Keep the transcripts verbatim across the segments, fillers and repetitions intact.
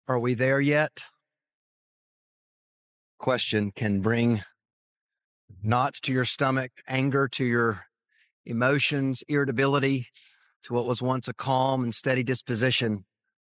Are we there yet? Question can bring knots to your stomach, anger to your emotions, irritability to what was once a calm and steady disposition.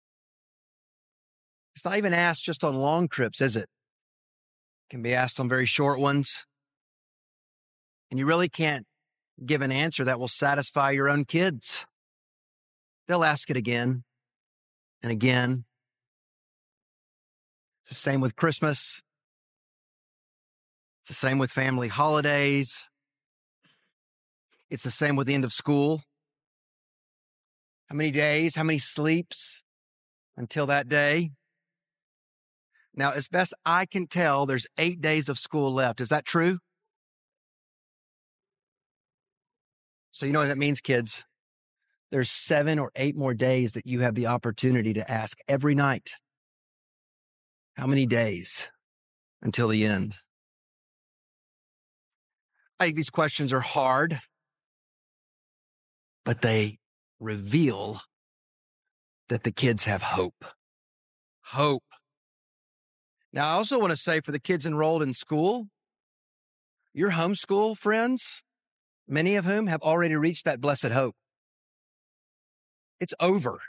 It's not even asked just on long trips, is it? It can be asked on very short ones. And you really can't give an answer that will satisfy your own kids. They'll ask it again and again. It's the same with Christmas. It's the same with family holidays. It's the same with the end of school. How many days, how many sleeps until that day? Now, as best I can tell, there's eight days of school left. Is that true? So you know what that means, kids? There's seven or eight more days that you have the opportunity to ask every night. How many days until the end? I think these questions are hard, but they reveal that the kids have hope. Hope. Now, I also want to say for the kids enrolled in school, your homeschool friends, many of whom have already reached that blessed hope. It's over.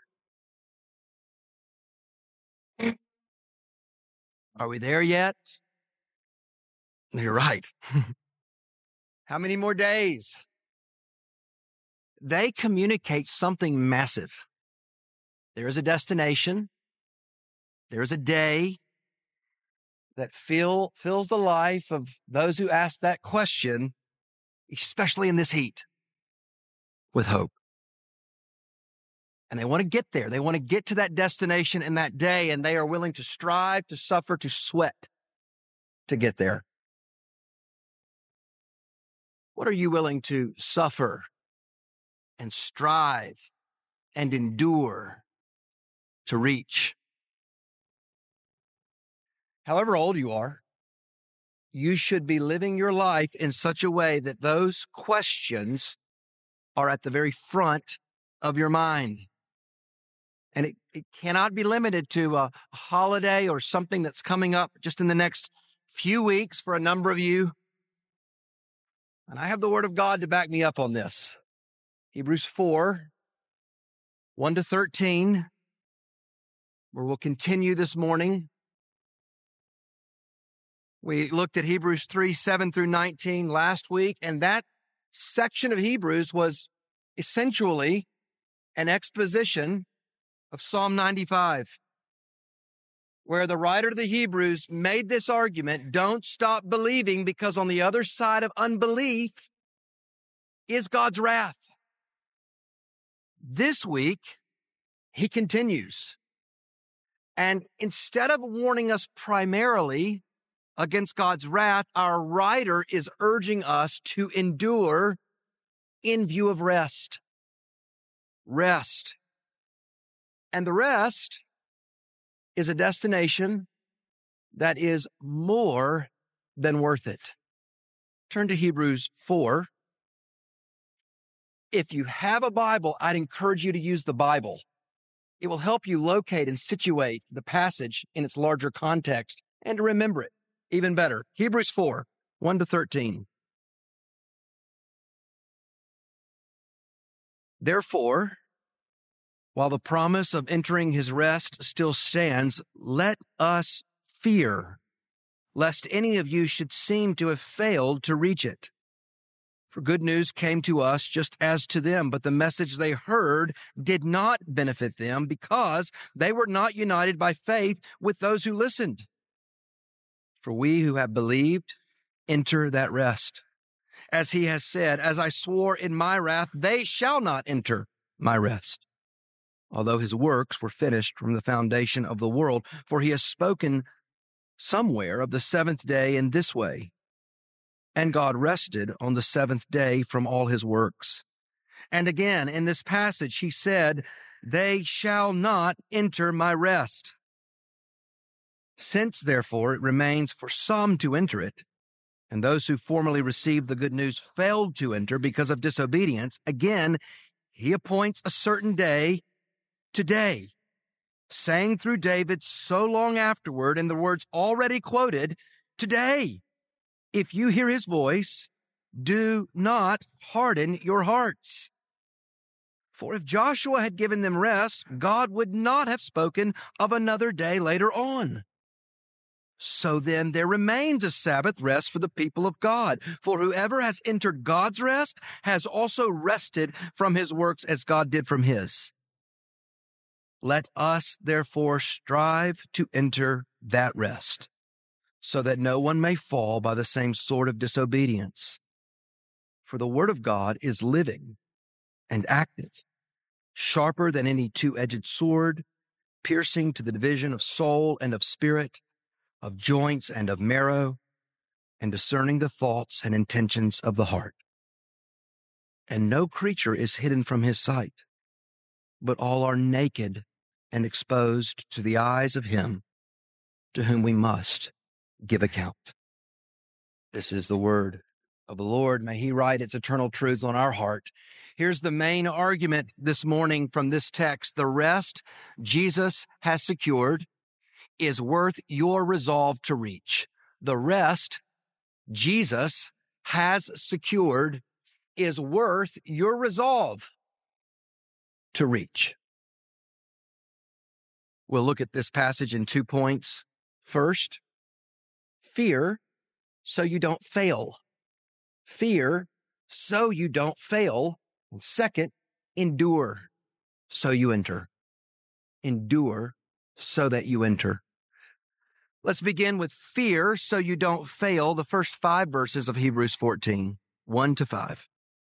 Are we there yet? You're right. How many more days? They communicate something massive. There is a destination. There is a day that fill, fills the life of those who ask that question, especially in this heat, with hope. And they want to get there. They want to get to that destination in that day, and they are willing to strive, to suffer, to sweat to get there. What are you willing to suffer and strive and endure to reach? However old you are, you should be living your life in such a way that those questions are at the very front of your mind. And it, it cannot be limited to a holiday or something that's coming up just in the next few weeks for a number of you. And I have the word of God to back me up on this. Hebrews four, one to thirteen, where we'll continue this morning. We looked at Hebrews three, seven through nineteen last week, and that section of Hebrews was essentially an exposition of Psalm ninety-five, where the writer of the Hebrews made this argument: don't stop believing, because on the other side of unbelief is God's wrath. This week, he continues. And instead of warning us primarily against God's wrath, our writer is urging us to endure in view of rest. Rest. And the rest is a destination that is more than worth it. Turn to Hebrews four. If you have a Bible, I'd encourage you to use the Bible. It will help you locate and situate the passage in its larger context and to remember it even better. Hebrews four, one to thirteen. Therefore, while the promise of entering his rest still stands, let us fear, lest any of you should seem to have failed to reach it. For good news came to us just as to them, but the message they heard did not benefit them because they were not united by faith with those who listened. For we who have believed enter that rest. As he has said, as I swore in my wrath, they shall not enter my rest. Although his works were finished from the foundation of the world, for he has spoken somewhere of the seventh day in this way. And God rested on the seventh day from all his works. And again, in this passage, he said, they shall not enter my rest. Since, therefore, it remains for some to enter it, and those who formerly received the good news failed to enter because of disobedience, again, he appoints a certain day, today, saying through David so long afterward in the words already quoted, today, if you hear his voice, do not harden your hearts. For if Joshua had given them rest, God would not have spoken of another day later on. So then there remains a Sabbath rest for the people of God. For whoever has entered God's rest has also rested from his works as God did from his. Let us therefore strive to enter that rest, so that no one may fall by the same sort of disobedience. For the word of God is living and active, sharper than any two-edged sword, piercing to the division of soul and of spirit, of joints and of marrow, and discerning the thoughts and intentions of the heart. And no creature is hidden from his sight, but all are naked and exposed to the eyes of him to whom we must give account. This is the word of the Lord. May he write its eternal truths on our heart. Here's the main argument this morning from this text. The rest Jesus has secured is worth your resolve to reach. The rest Jesus has secured is worth your resolve to reach. We'll look at this passage in two points. First, fear so you don't fail. Fear so you don't fail. And second, endure so you enter. Endure so that you enter. Let's begin with fear so you don't fail, the first five verses of Hebrews fourteen, one to five.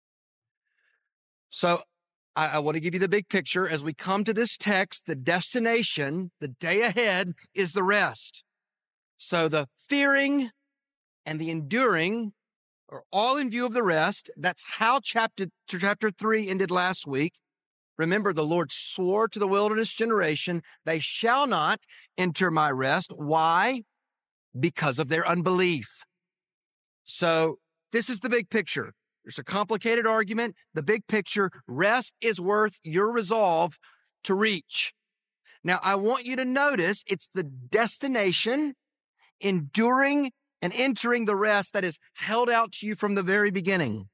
So I, I want to give you the big picture. As we come to this text, the destination, the day ahead, is the rest. So the fearing and the enduring are all in view of the rest. That's how chapter, chapter three ended last week. Remember, the Lord swore to the wilderness generation, they shall not enter my rest. Why? Because of their unbelief. So this is the big picture. There's a complicated argument. The big picture, rest is worth your resolve to reach. Now, I want you to notice it's the destination, enduring and entering the rest that is held out to you from the very beginning.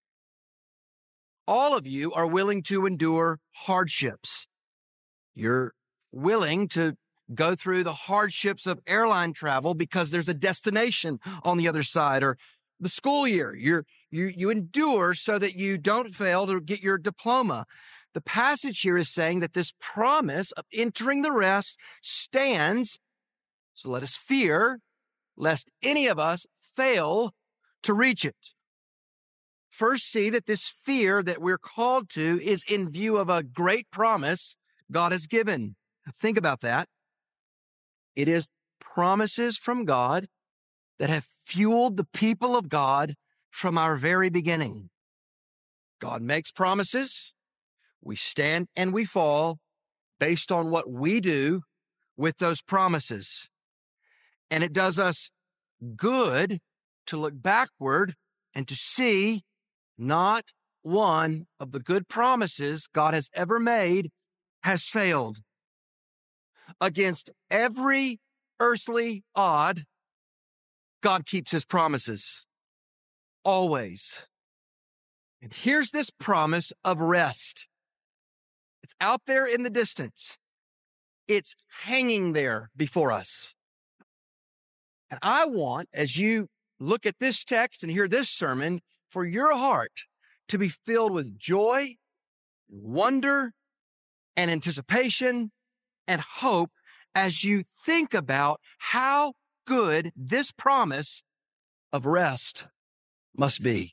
All of you are willing to endure hardships. You're willing to go through the hardships of airline travel because there's a destination on the other side, or the school year. You're, you, you endure so that you don't fail to get your diploma. The passage here is saying that this promise of entering the rest stands. So let us fear lest any of us fail to reach it. First, see that this fear that we're called to is in view of a great promise God has given. Think about that. It is promises from God that have fueled the people of God from our very beginning. God makes promises. We stand and we fall based on what we do with those promises. And it does us good to look backward and to see not one of the good promises God has ever made has failed. Against every earthly odd, God keeps his promises. Always. And here's this promise of rest. It's out there in the distance. It's hanging there before us. And I want, as you look at this text and hear this sermon, for your heart to be filled with joy, wonder, and anticipation and hope as you think about how good this promise of rest must be.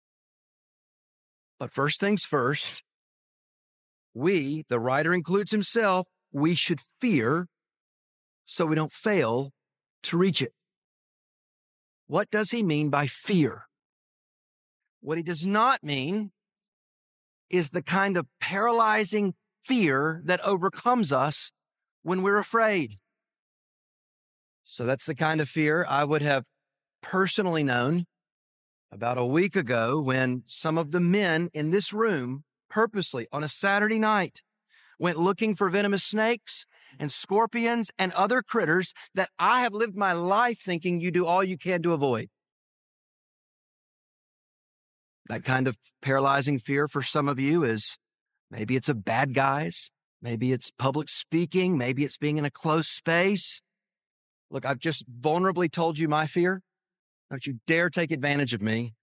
But first things first, we, the writer includes himself, we should fear so we don't fail to reach it. What does he mean by fear? What he does not mean is the kind of paralyzing fear that overcomes us when we're afraid. So that's the kind of fear I would have personally known about a week ago when some of the men in this room purposely on a Saturday night went looking for venomous snakes and scorpions and other critters that I have lived my life thinking you do all you can to avoid. That kind of paralyzing fear for some of you is maybe it's of bad guys. Maybe it's public speaking. Maybe it's being in a close space. Look, I've just vulnerably told you my fear. Don't you dare take advantage of me.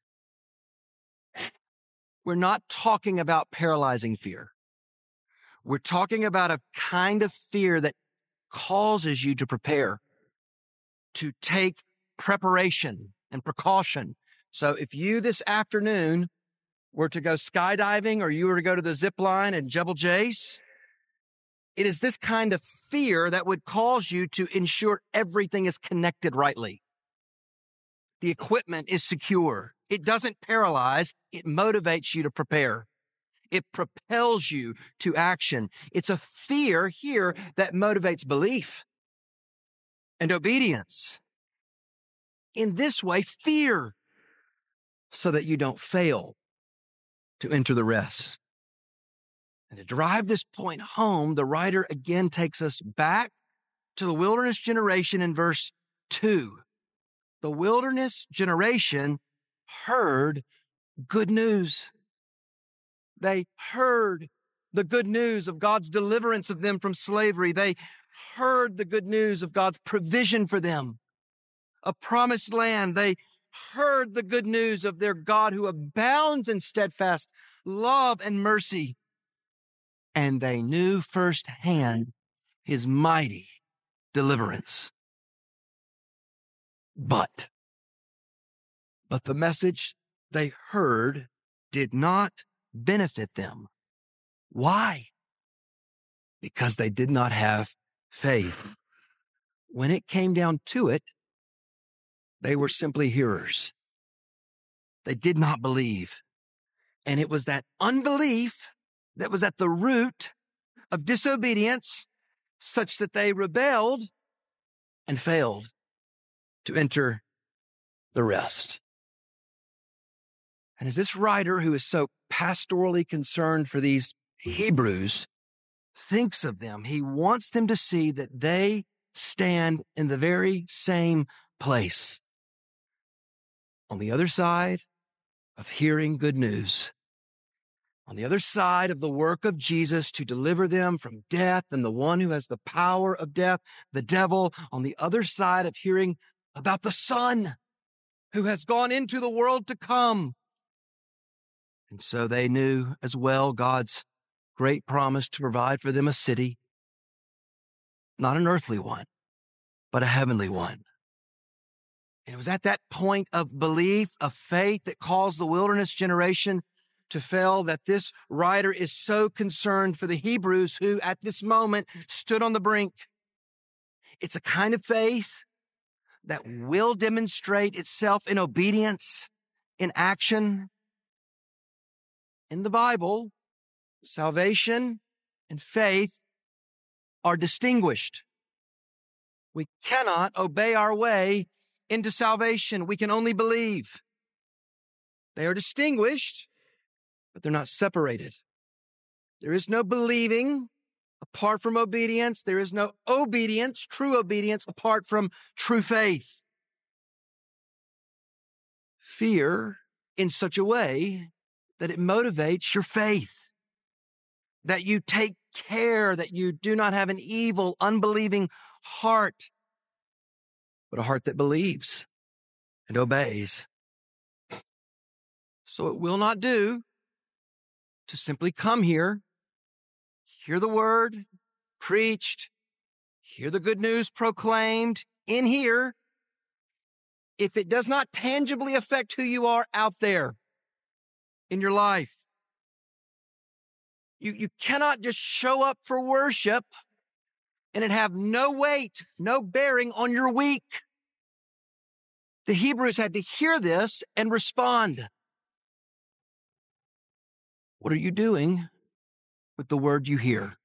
We're not talking about paralyzing fear. We're talking about a kind of fear that causes you to prepare, to take preparation and precaution. So if you this afternoon were to go skydiving or you were to go to the zip line in Jebel Jais, it is this kind of fear that would cause you to ensure everything is connected rightly. The equipment is secure. It doesn't paralyze. It motivates you to prepare. It propels you to action. It's a fear here that motivates belief and obedience. In this way, fear, so that you don't fail to enter the rest. And to drive this point home, the writer again takes us back to the wilderness generation in verse two. The wilderness generation heard good news. They heard the good news of God's deliverance of them from slavery. They heard the good news of God's provision for them, a promised land. They heard the good news of their God who abounds in steadfast love and mercy. And they knew firsthand his mighty deliverance. But, but the message they heard did not benefit them. Why? Because they did not have faith. When it came down to it, they were simply hearers. They did not believe. And it was that unbelief that was at the root of disobedience, such that they rebelled and failed to enter the rest. And as this writer, who is so pastorally concerned for these Hebrews, thinks of them, he wants them to see that they stand in the very same place, on the other side of hearing good news, on the other side of the work of Jesus to deliver them from death and the one who has the power of death, the devil, on the other side of hearing about the Son who has gone into the world to come. And so they knew as well God's great promise to provide for them a city, not an earthly one, but a heavenly one. And it was at that point of belief, of faith, that caused the wilderness generation to fail, that this writer is so concerned for the Hebrews who at this moment stood on the brink. It's a kind of faith that will demonstrate itself in obedience, in action. In the Bible, salvation and faith are distinguished. We cannot obey our way into salvation. We can only believe. They are distinguished, but they're not separated. There is no believing apart from obedience. There is no obedience, true obedience, apart from true faith. Fear in such a way that it motivates your faith, that you take care that you do not have an evil, unbelieving heart, but a heart that believes and obeys. So it will not do to simply come here, hear the word preached, hear the good news proclaimed in here, if it does not tangibly affect who you are out there in your life. You, you cannot just show up for worship and it have no weight, no bearing on your week. The Hebrews had to hear this and respond. What are you doing with the word you hear?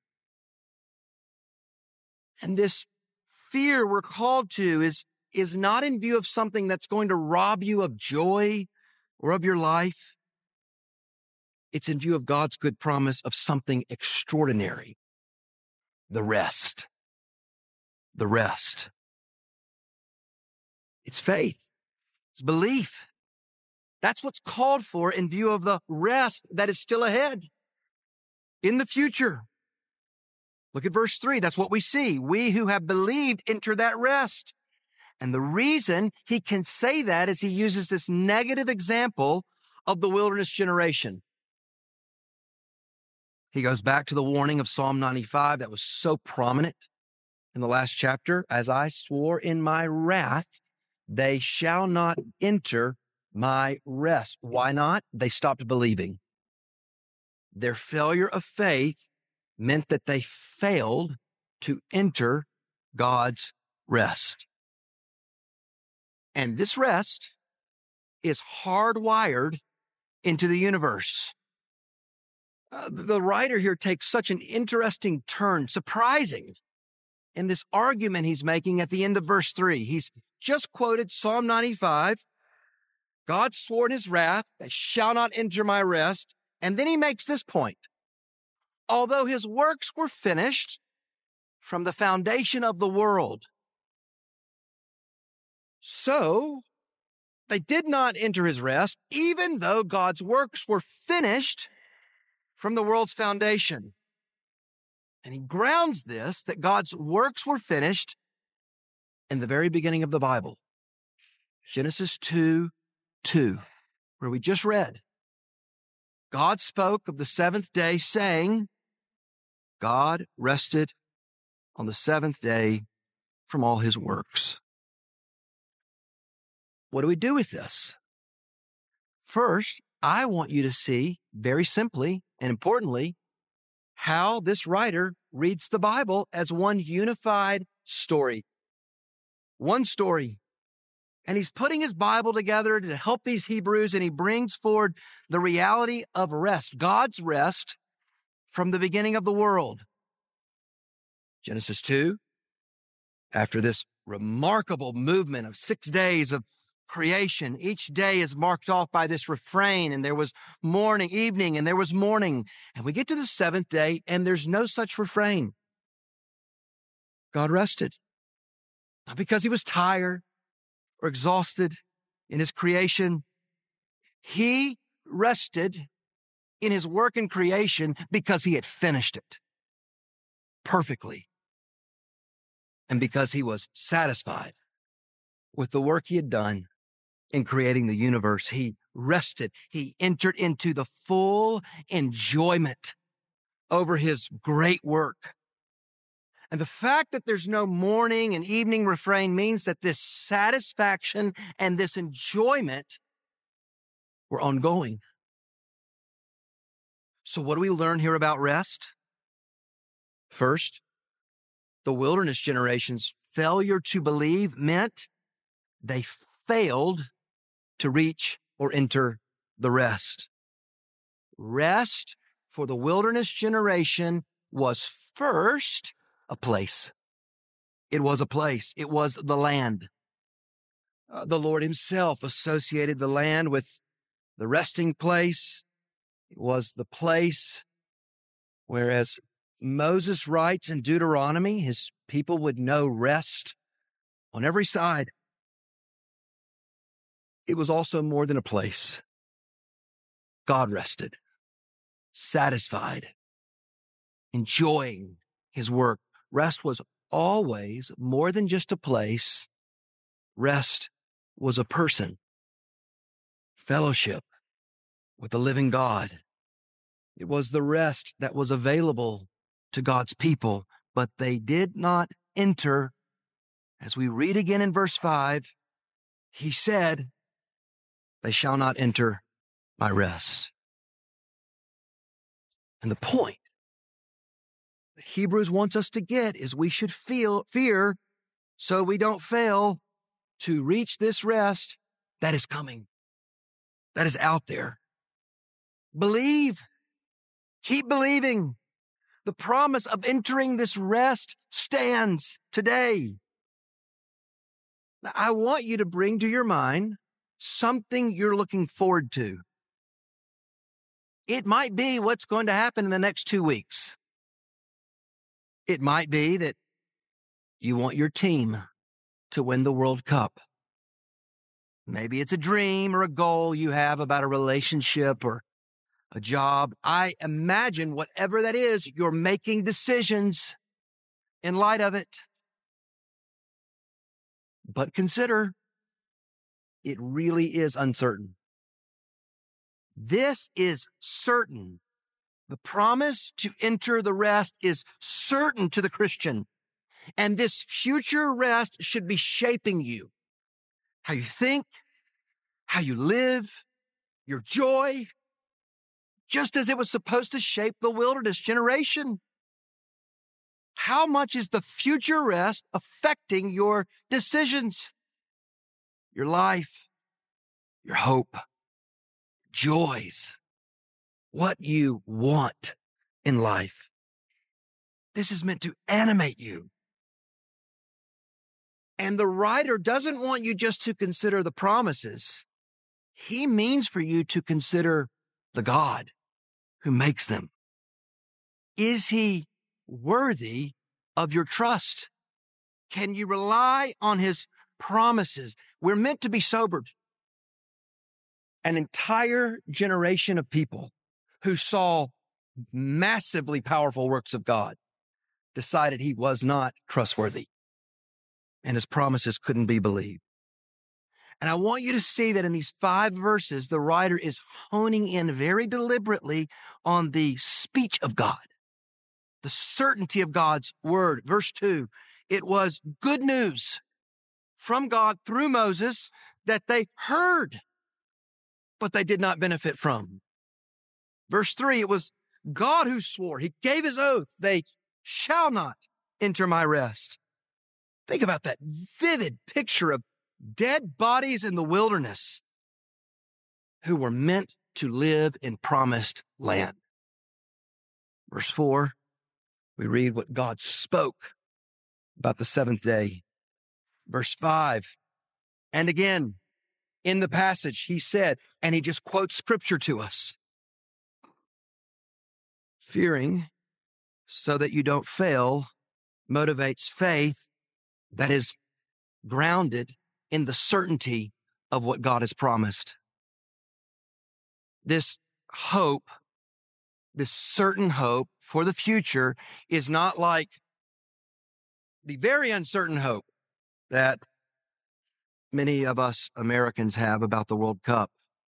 And this fear we're called to is, is not in view of something that's going to rob you of joy or of your life. It's in view of God's good promise of something extraordinary, the rest. the rest. It's faith. It's belief. That's what's called for in view of the rest that is still ahead in the future. Look at verse three. That's what we see. We who have believed enter that rest. And the reason he can say that is he uses this negative example of the wilderness generation. He goes back to the warning of Psalm ninety-five that was so prominent in the last chapter. As I swore in my wrath, they shall not enter my rest. Why not? They stopped believing. Their failure of faith meant that they failed to enter God's rest. And this rest is hardwired into the universe. Uh, the writer here takes such an interesting turn, surprising, in this argument he's making at the end of verse three. He's just quoted Psalm ninety-five. God swore in his wrath, they shall not enter my rest. And then he makes this point. Although his works were finished from the foundation of the world, so they did not enter his rest, even though God's works were finished from the world's foundation. And he grounds this, that God's works were finished in the very beginning of the Bible. Genesis two two, where we just read. God spoke of the seventh day, saying, God rested on the seventh day from all his works. What do we do with this? First, I want you to see very simply and importantly how this writer reads the Bible as one unified story. One story. And he's putting his Bible together to help these Hebrews, and he brings forward the reality of rest, God's rest from the beginning of the world. Genesis two, after this remarkable movement of six days of creation, each day is marked off by this refrain, and there was morning, evening, and there was morning. And we get to the seventh day, and there's no such refrain. God rested. Not because he was tired or exhausted in his creation. He rested in his work in creation because he had finished it perfectly. And because he was satisfied with the work he had done in creating the universe. He rested. He entered into the full enjoyment over his great work. And the fact that there's no morning and evening refrain means that this satisfaction and this enjoyment were ongoing. So what do we learn here about rest? First, the wilderness generation's failure to believe meant they failed to reach or enter the rest. Rest for the wilderness generation was first a place. It was a place. It was the land. Uh, the Lord himself associated the land with the resting place. It was the place where, as Moses writes in Deuteronomy, his people would know rest on every side. It was also more than a place. God rested, satisfied, enjoying his work. Rest was always more than just a place. Rest was a person. Fellowship with the living God. It was the rest that was available to God's people, but they did not enter. As we read again in verse five, he said, they shall not enter my rest. And the point that Hebrews wants us to get is we should feel fear so we don't fail to reach this rest that is coming, that is out there. Believe. Keep believing. The promise of entering this rest stands today. Now, I want you to bring to your mind something you're looking forward to. It might be what's going to happen in the next two weeks. It might be that You want your team to win the World Cup. Maybe it's a dream or a goal you have about a relationship or a job. I imagine whatever that is, you're making decisions in light of it. But consider, it really is uncertain. This is certain. The promise to enter the rest is certain to the Christian. And this future rest should be shaping you. How you think, how you live, your joy, just as it was supposed to shape the wilderness generation. How much is the future rest affecting your decisions, your life, your hope, joys, what you want in life? This is meant to animate you. And the writer doesn't want you just to consider the promises. He means for you to consider the God who makes them. Is he worthy of your trust? Can you rely on his promises? We're meant to be sobered. An entire generation of people who saw massively powerful works of God decided he was not trustworthy and his promises couldn't be believed. And I want you to see that in these five verses, the writer is honing in very deliberately on the speech of God, the certainty of God's word. Verse two, it was good news from God through Moses that they heard, but they did not benefit from. Verse three, it was God who swore. He gave his oath. They shall not enter my rest. Think about that vivid picture of dead bodies in the wilderness who were meant to live in promised land. Verse four, we read what God spoke about the seventh day. Verse five, and again in the passage, he said, and he just quotes scripture to us. Fearing so that you don't fail motivates faith that is grounded in the certainty of what God has promised. This hope, this certain hope for the future is not like the very uncertain hope that many of us Americans have about the World Cup.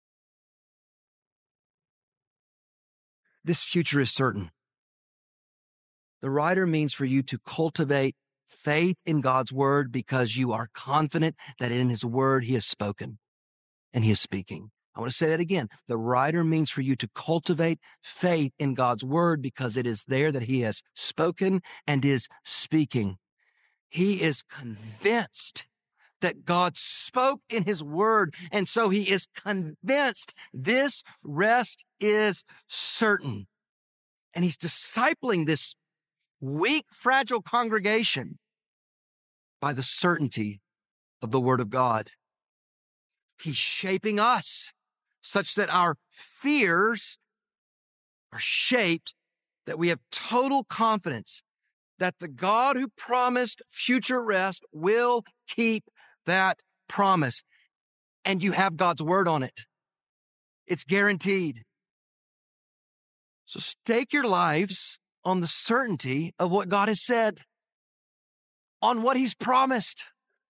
This future is certain. The writer means for you to cultivate faith in God's word because you are confident that in his word he has spoken and he is speaking. I want to say that again. The writer means for you to cultivate faith in God's word because it is there that he has spoken and is speaking. He is convinced that God spoke in his word, and so he is convinced this rest is certain. And he's discipling this weak, fragile congregation by the certainty of the word of God. He's shaping us such that our fears are shaped, that we have total confidence that the God who promised future rest will keep that promise. And you have God's word on it. It's guaranteed. So stake your lives on the certainty of what God has said, on what he's promised,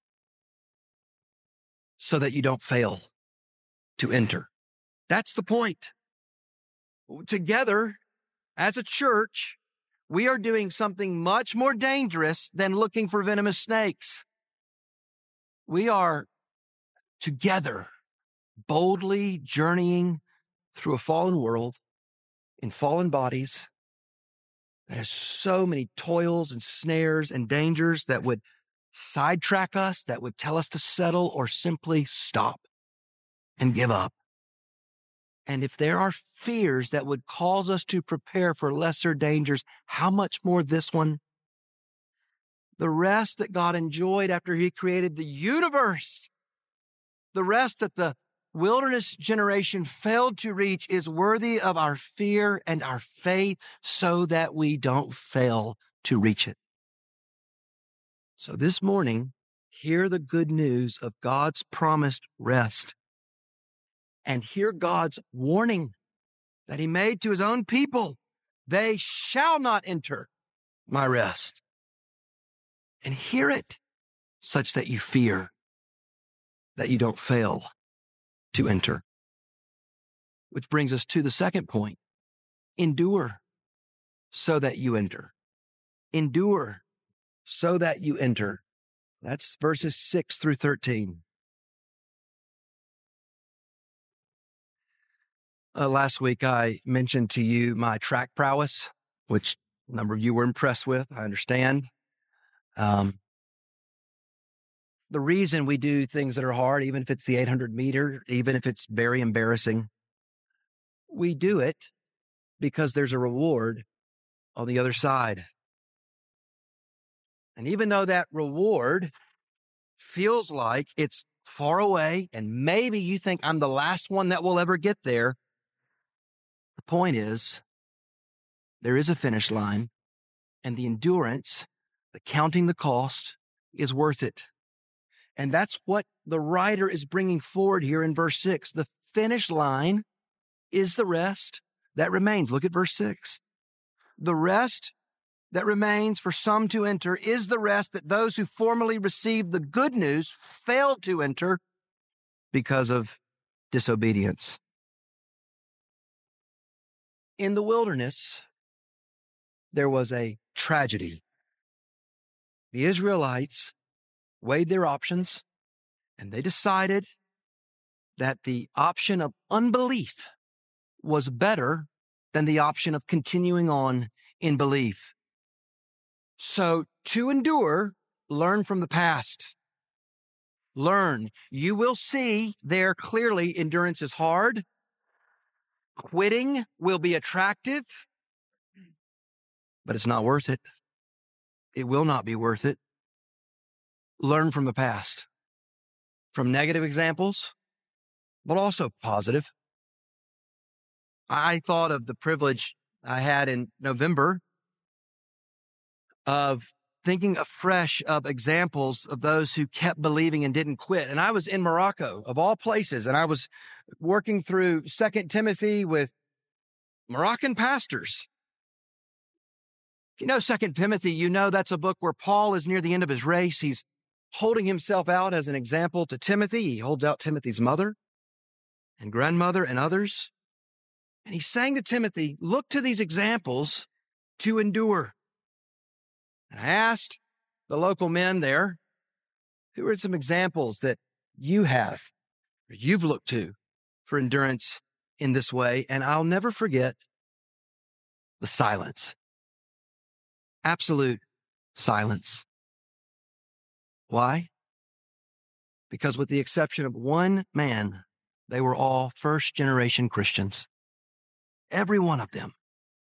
so that you don't fail to enter. That's the point. Together, as a church, we are doing something much more dangerous than looking for venomous snakes. We are together, boldly journeying through a fallen world in fallen bodies that has so many toils and snares and dangers that would sidetrack us, that would tell us to settle or simply stop and give up. And if there are fears that would cause us to prepare for lesser dangers, how much more this one? The rest that God enjoyed after he created the universe, the rest that the wilderness generation failed to reach, is worthy of our fear and our faith so that we don't fail to reach it. So this morning, hear the good news of God's promised rest and hear God's warning that he made to his own people. They shall not enter my rest. And hear it such that you fear that you don't fail to enter. Which brings us to the second point. Endure so that you enter. Endure so that you enter. That's verses six through thirteen. Uh, last week, I mentioned to you my track prowess, which a number of you were impressed with. I understand. Um, the reason we do things that are hard, even if it's the eight hundred meter, even if it's very embarrassing, we do it because there's a reward on the other side. And even though that reward feels like it's far away, and maybe you think I'm the last one that will ever get there, the point is, there is a finish line, and the endurance, the counting the cost, is worth it. And that's what the writer is bringing forward here in verse six. The finish line is the rest that remains. Look at verse six. The rest that remains for some to enter is the rest that those who formerly received the good news failed to enter because of disobedience. In the wilderness, there was a tragedy. The Israelites weighed their options, and they decided that the option of unbelief was better than the option of continuing on in belief. So to endure, learn from the past. Learn. You will see there clearly endurance is hard. Quitting will be attractive, but it's not worth it. It will not be worth it. Learn from the past, from negative examples, but also positive. I thought of the privilege I had in November of thinking afresh of examples of those who kept believing and didn't quit. And I was in Morocco, of all places, and I was working through Second Timothy with Moroccan pastors. If you know Second Timothy, you know that's a book where Paul is near the end of his race. He's holding himself out as an example to Timothy. He holds out Timothy's mother and grandmother and others. And he's saying to Timothy, look to these examples to endure. And I asked the local men there, who are some examples that you have, or you've looked to for endurance in this way? And I'll never forget the silence. Absolute silence. Why? Because with the exception of one man, they were all first-generation Christians. Every one of them.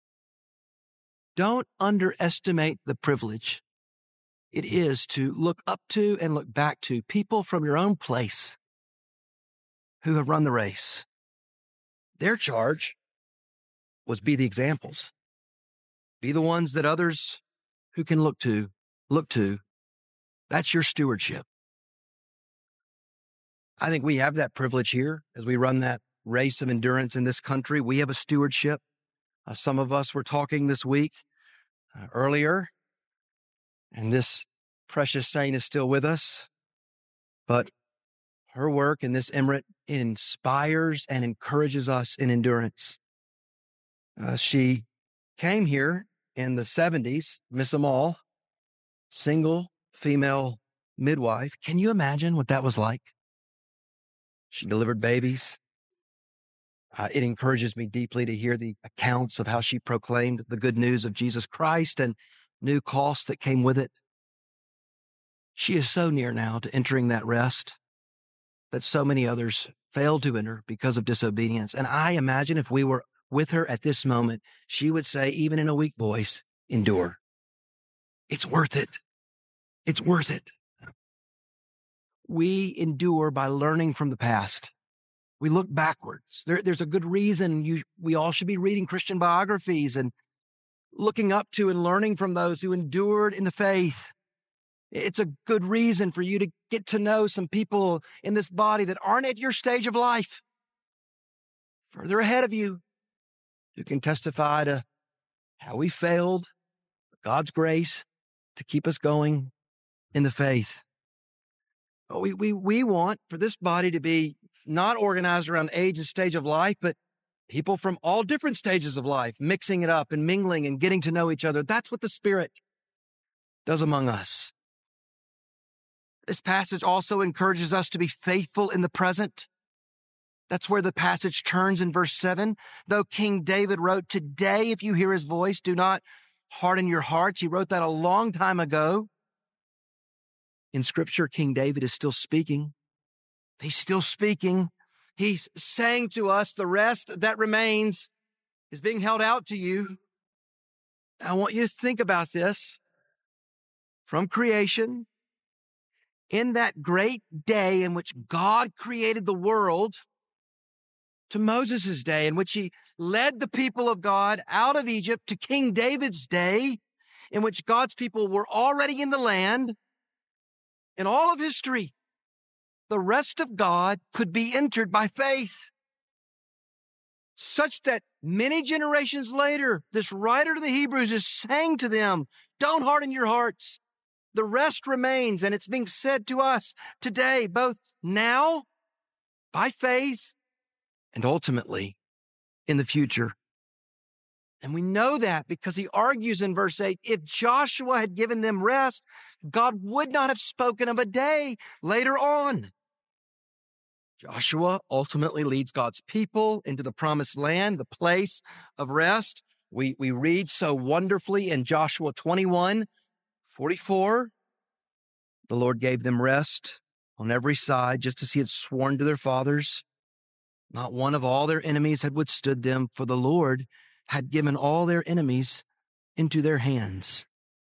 Don't underestimate the privilege it is to look up to and look back to people from your own place who have run the race. Their charge was be the examples. Be the ones that others who can look to, look to. That's your stewardship. I think we have that privilege here as we run that race of endurance in this country. We have a stewardship. Uh, some of us were talking this week uh, earlier, and this precious saint is still with us. But her work in this emirate inspires and encourages us in endurance. Uh, she came here in the seventies, Miss Amal, single female midwife. Can you imagine what that was like? She delivered babies. Uh, it encourages me deeply to hear the accounts of how she proclaimed the good news of Jesus Christ and new costs that came with it. She is so near now to entering that rest that so many others failed to enter because of disobedience. And I imagine if we were with her at this moment, she would say, even in a weak voice, endure. It's worth it. It's worth it. We endure by learning from the past. We look backwards. There, there's a good reason you, we all should be reading Christian biographies and looking up to and learning from those who endured in the faith It's a good reason for you to get to know some people in this body that aren't at your stage of life, further ahead of you, who can testify to how we failed, God's grace to keep us going in the faith. We, we, we want for this body to be not organized around age and stage of life, but people from all different stages of life, mixing it up and mingling and getting to know each other. That's what the Spirit does among us. This passage also encourages us to be faithful in the present. That's where the passage turns in verse seven. Though King David wrote, "Today, if you hear his voice, do not harden your hearts." He wrote that a long time ago. In Scripture, King David is still speaking. He's still speaking. He's saying to us, the rest that remains is being held out to you. I want you to think about this. From creation, in that great day in which God created the world, to Moses' day in which he led the people of God out of Egypt, to King David's day in which God's people were already in the land. In all of history, the rest of God could be entered by faith, such that many generations later, this writer to the Hebrews is saying to them, don't harden your hearts. The rest remains, and it's being said to us today, both now, by faith, and ultimately in the future. And we know that because he argues in verse eight, if Joshua had given them rest, God would not have spoken of a day later on. Joshua ultimately leads God's people into the promised land, the place of rest. We, we read so wonderfully in Joshua twenty-one forty-four, the Lord gave them rest on every side, just as he had sworn to their fathers. Not one of all their enemies had withstood them, for the Lord had given all their enemies into their hands.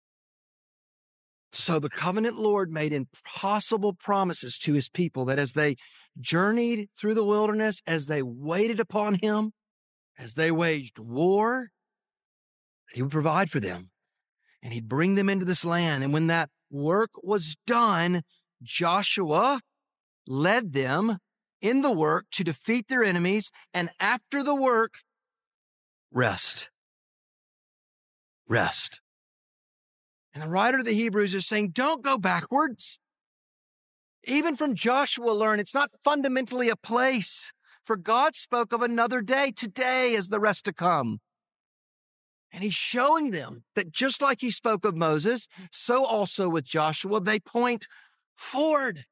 So the covenant Lord made impossible promises to his people that as they journeyed through the wilderness, as they waited upon him, as they waged war, he would provide for them and he'd bring them into this land. And when that work was done, Joshua led them in the work to defeat their enemies. And after the work, rest. Rest. And the writer of the Hebrews is saying, don't go backwards. Even from Joshua, learn it's not fundamentally a place, for God spoke of another day. Today is the rest to come. And he's showing them that just like he spoke of Moses, so also with Joshua, they point forward.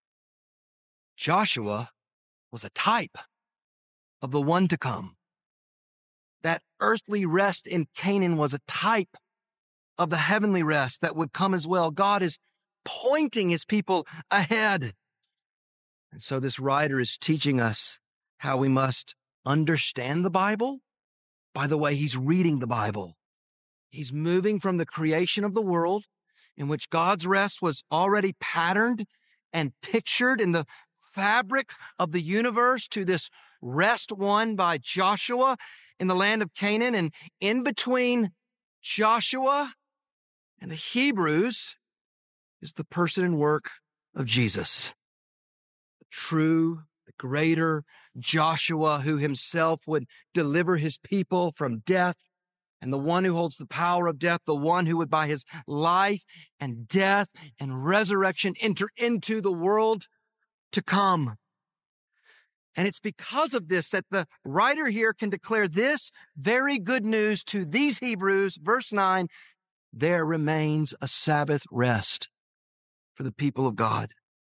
Joshua was a type of the one to come. That earthly rest in Canaan was a type of the heavenly rest that would come as well. God is pointing his people ahead. And so this writer is teaching us how we must understand the Bible by the way he's reading the Bible. He's moving from the creation of the world, in which God's rest was already patterned and pictured in the fabric of the universe, to this rest won by Joshua in the land of Canaan. And in between Joshua and the Hebrews is the person and work of Jesus, the true, the greater Joshua, who himself would deliver his people from death, and the one who holds the power of death, the one who would by his life and death and resurrection enter into the world to come. And it's because of this that the writer here can declare this very good news to these Hebrews, verse nine, there remains a Sabbath rest for the people of God.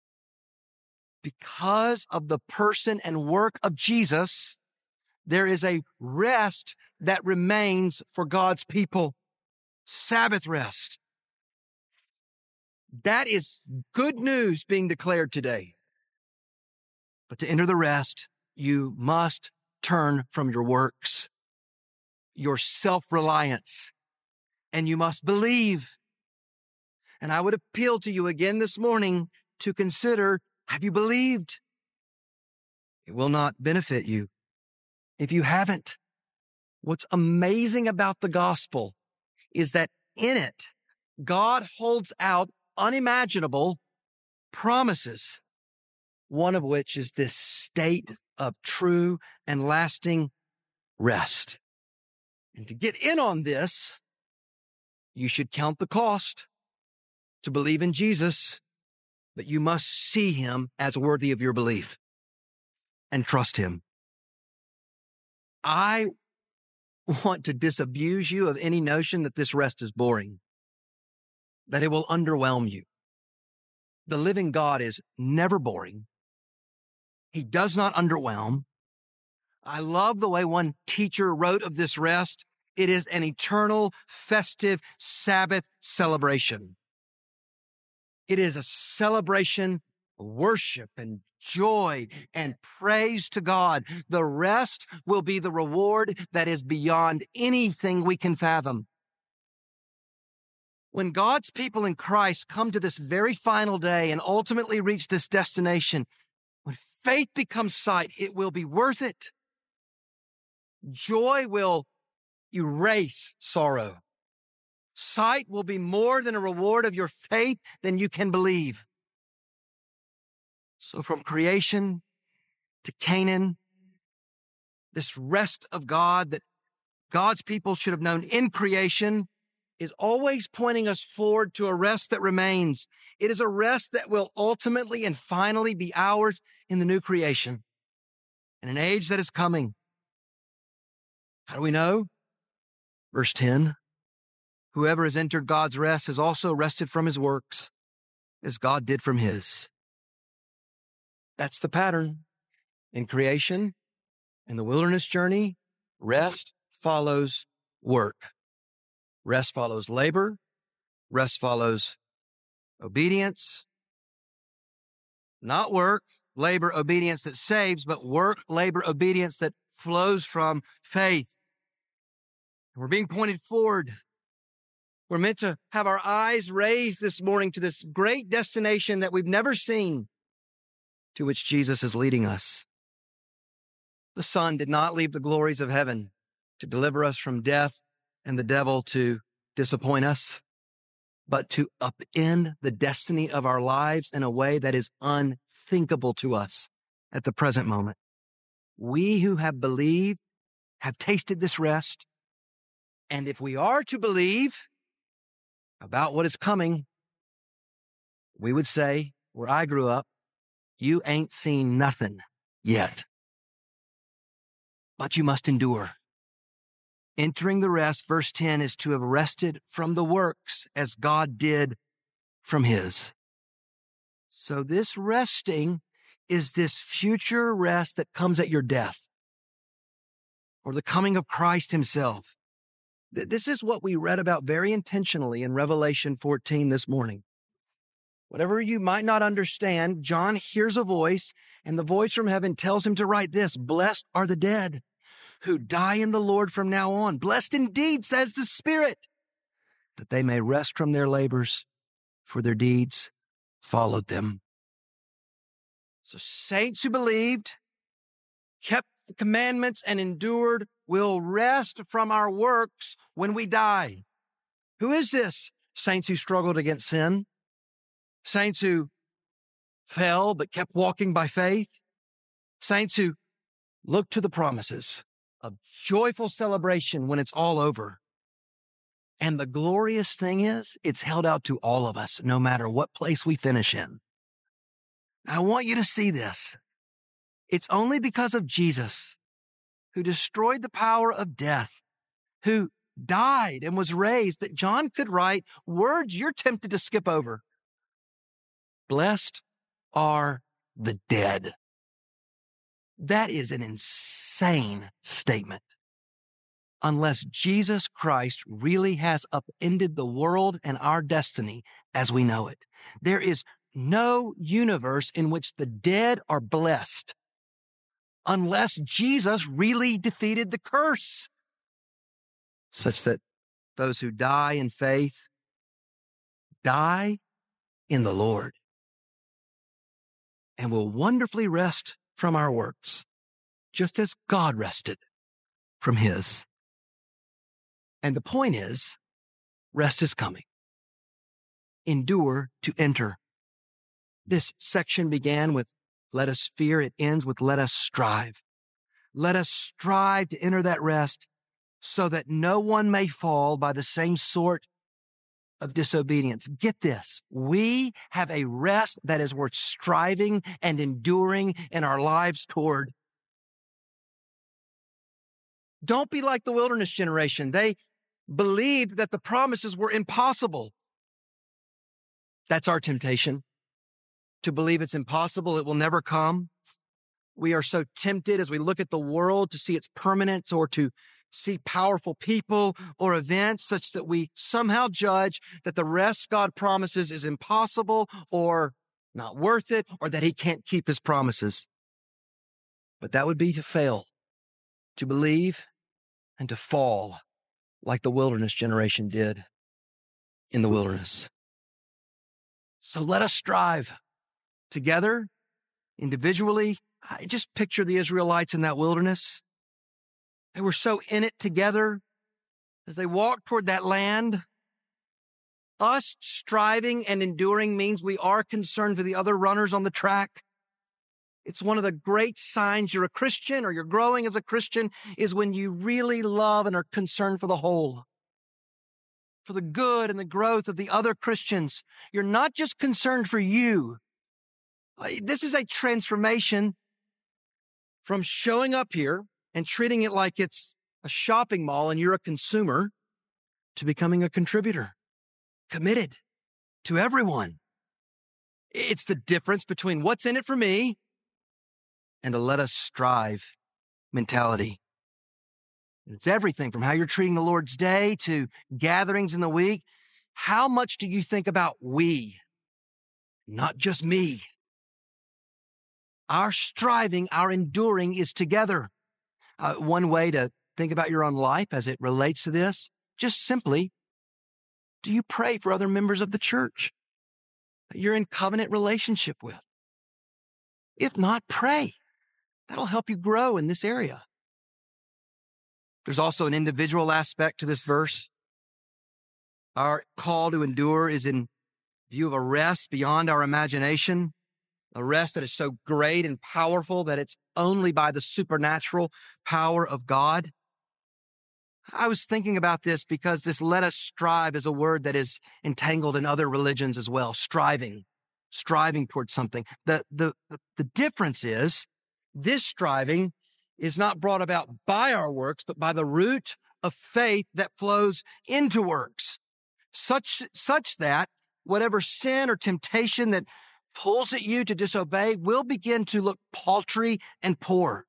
Because of the person and work of Jesus, there is a rest that remains for God's people. Sabbath rest. That is good news being declared today. But to enter the rest, you must turn from your works, your self-reliance, and you must believe. And I would appeal to you again this morning to consider, have you believed? It will not benefit you if you haven't. What's amazing about the gospel is that in it, God holds out unimaginable promises, one of which is this state of true and lasting rest. And to get in on this, you should count the cost to believe in Jesus, but you must see him as worthy of your belief and trust him. I want to disabuse you of any notion that this rest is boring, that it will underwhelm you. The living God is never boring. He does not underwhelm. I love the way one teacher wrote of this rest. It is an eternal, festive Sabbath celebration. It is a celebration, worship and joy and praise to God. The rest will be the reward that is beyond anything we can fathom. When God's people in Christ come to this very final day and ultimately reach this destination, when faith becomes sight, it will be worth it. Joy will erase sorrow. Sight will be more than a reward of your faith than you can believe. So from creation to Canaan, this rest of God that God's people should have known in creation is always pointing us forward to a rest that remains. It is a rest that will ultimately and finally be ours in the new creation, in an age that is coming. How do we know? Verse ten, whoever has entered God's rest has also rested from his works, as God did from his. That's the pattern. In creation, in the wilderness journey, rest follows work. Rest follows labor. Rest follows obedience. Not work, labor, obedience that saves, but work, labor, obedience that flows from faith. We're being pointed forward. We're meant to have our eyes raised this morning to this great destination that we've never seen, to which Jesus is leading us. The Son did not leave the glories of heaven to deliver us from death and the devil to disappoint us, but to upend the destiny of our lives in a way that is unthinkable to us at the present moment. We who have believed have tasted this rest, and if we are to believe about what is coming, we would say, where I grew up, you ain't seen nothing yet. But you must endure. Entering the rest, verse ten, is to have rested from the works as God did from his. So this resting is this future rest that comes at your death or the coming of Christ himself. This is what we read about very intentionally in Revelation fourteen this morning. Whatever you might not understand, John hears a voice, and the voice from heaven tells him to write this: blessed are the dead who die in the Lord from now on. Blessed indeed, says the Spirit, that they may rest from their labors, for their deeds followed them. So saints who believed, kept the commandments, and endured will rest from our works when we die. Who is this? Saints who struggled against sin. Saints who fell but kept walking by faith. Saints who look to the promises of joyful celebration when it's all over. And the glorious thing is, it's held out to all of us, no matter what place we finish in. I want you to see this. It's only because of Jesus, who destroyed the power of death, who died and was raised, that John could write words you're tempted to skip over. Blessed are the dead. That is an insane statement. Unless Jesus Christ really has upended the world and our destiny as we know it, there is no universe in which the dead are blessed unless Jesus really defeated the curse, such that those who die in faith die in the Lord and will wonderfully rest from our works, just as God rested from his. And the point is, rest is coming. endure to enter. This section began with let us fear. It ends with let us strive. Let us strive to enter that rest so that no one may fall by the same sort of disobedience. Get this. We have a rest that is worth striving and enduring in our lives toward. Don't be like the wilderness generation. They believed that the promises were impossible. That's our temptation, to believe it's impossible, it will never come. We are so tempted as we look at the world to see its permanence or to see powerful people or events such that we somehow judge that the rest God promises is impossible or not worth it or that he can't keep his promises. But that would be to fail, to believe and to fall like the wilderness generation did in the wilderness. So let us strive together, individually. I just picture the Israelites in that wilderness. They were so in it together as they walked toward that land. Us striving and enduring means we are concerned for the other runners on the track. It's one of the great signs you're a Christian or you're growing as a Christian is when you really love and are concerned for the whole, for the good and the growth of the other Christians. You're not just concerned for you. This is a transformation from showing up here and treating it like it's a shopping mall and you're a consumer to becoming a contributor, committed to everyone. It's the difference between what's in it for me and a let us strive mentality. And it's everything from how you're treating the Lord's Day to gatherings in the week. How much do you think about we, not just me? Our striving, our enduring is together. Uh, one way to think about your own life as it relates to this, just simply, do you pray for other members of the church that you're in covenant relationship with? If not, pray. That'll help you grow in this area. There's also an individual aspect to this verse. Our call to endure is in view of a rest beyond our imagination, a rest that is so great and powerful that it's only by the supernatural power of God. I was thinking about this because this let us strive is a word that is entangled in other religions as well. Striving, striving towards something. The, the, the difference is this striving is not brought about by our works, but by the root of faith that flows into works, such, such that whatever sin or temptation that pulls at you to disobey will begin to look paltry and poor.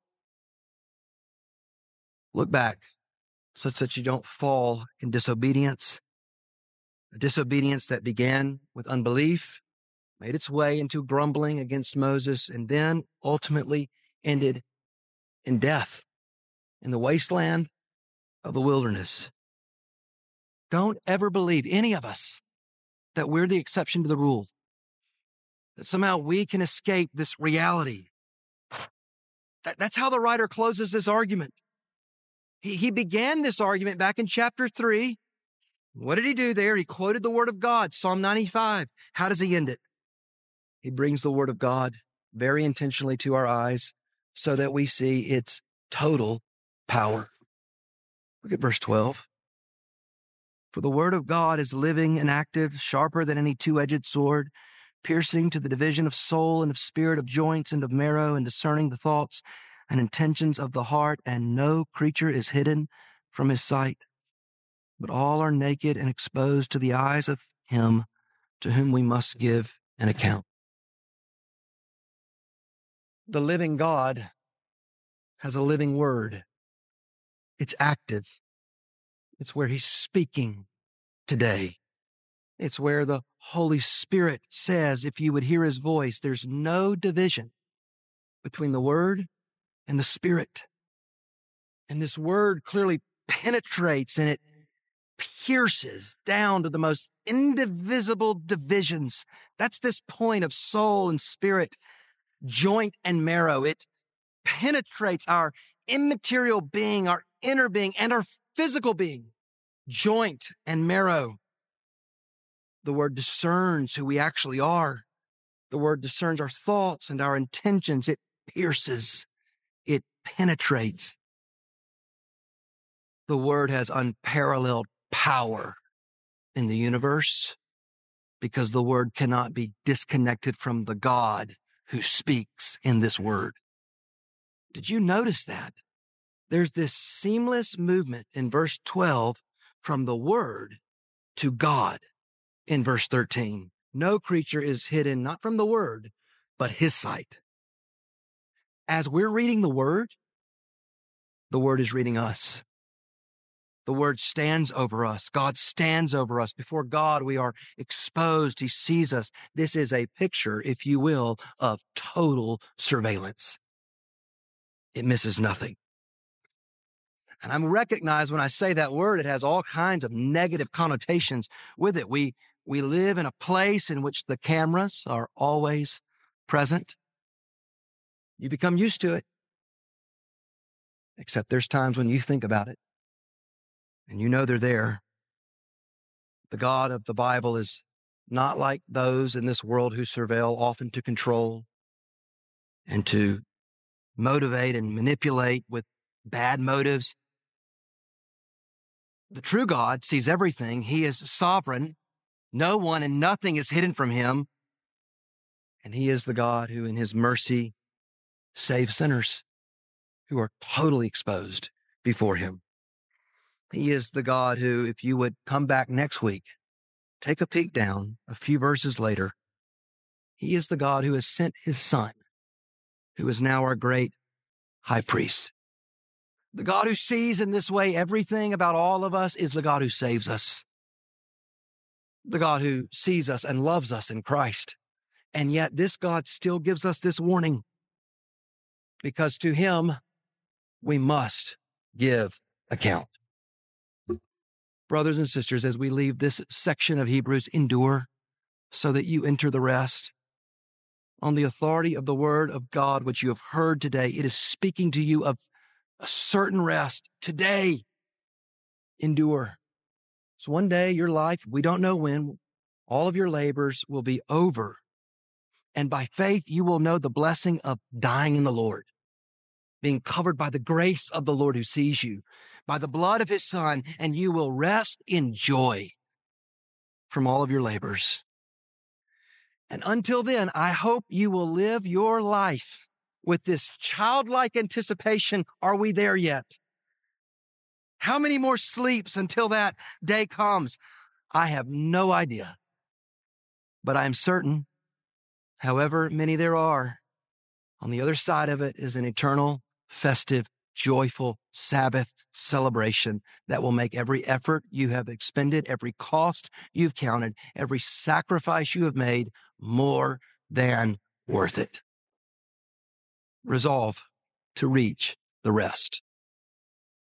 Look back such that you don't fall in disobedience, a disobedience that began with unbelief, made its way into grumbling against Moses, and then ultimately ended in death in the wasteland of the wilderness. Don't ever believe, any of us, that we're the exception to the rule, that somehow we can escape this reality. That, that's how the writer closes this argument. He, he began this argument back in chapter three. What did he do there? He quoted the word of God, Psalm ninety-five. How does he end it? He brings the word of God very intentionally to our eyes so that we see its total power. Look at verse twelve. For the word of God is living and active, sharper than any two-edged sword, piercing to the division of soul and of spirit, of joints and of marrow, and discerning the thoughts and intentions of the heart, and no creature is hidden from his sight, but all are naked and exposed to the eyes of him to whom we must give an account. The living God has a living word. It's active. It's where he's speaking today. It's where the Holy Spirit says, if you would hear his voice, there's no division between the word and the spirit. And this word clearly penetrates and it pierces down to the most indivisible divisions. That's this point of soul and spirit, joint and marrow. It penetrates our immaterial being, our inner being, and our physical being, joint and marrow. The word discerns who we actually are. The word discerns our thoughts and our intentions. It pierces. It penetrates. The word has unparalleled power in the universe because the word cannot be disconnected from the God who speaks in this word. Did you notice that? There's this seamless movement in verse twelve from the word to God in verse thirteen. No creature is hidden, not from the word, but his sight. As we're reading the word, the word is reading us. The word stands over us. God stands over us. Before God, we are exposed. He sees us. This is a picture, if you will, of total surveillance. It misses nothing. And I recognize when I say that word, it has all kinds of negative connotations with it. We, we live in a place in which the cameras are always present. You become used to it. Except there's times when you think about it and you know they're there. The God of the Bible is not like those in this world who surveil often to control and to motivate and manipulate with bad motives. The true God sees everything. He is sovereign. No one and nothing is hidden from him. And he is the God who in his mercy saves sinners who are totally exposed before him. He is the God who, if you would come back next week, take a peek down a few verses later, he is the God who has sent his son, who is now our great high priest. The God who sees in this way everything about all of us is the God who saves us. The God who sees us and loves us in Christ. And yet this God still gives us this warning, because to him we must give account. Brothers and sisters, as we leave this section of Hebrews, endure so that you enter the rest. On the authority of the word of God, which you have heard today, it is speaking to you of a certain rest. Today, endure. So one day, your life, we don't know when, all of your labors will be over. And by faith, you will know the blessing of dying in the Lord, being covered by the grace of the Lord who sees you, by the blood of his son, and you will rest in joy from all of your labors. And until then, I hope you will live your life with this childlike anticipation. Are we there yet? How many more sleeps until that day comes? I have no idea. But I am certain, however many there are, on the other side of it is an eternal, festive, joyful Sabbath celebration that will make every effort you have expended, every cost you've counted, every sacrifice you have made more than worth it. Resolve to reach the rest.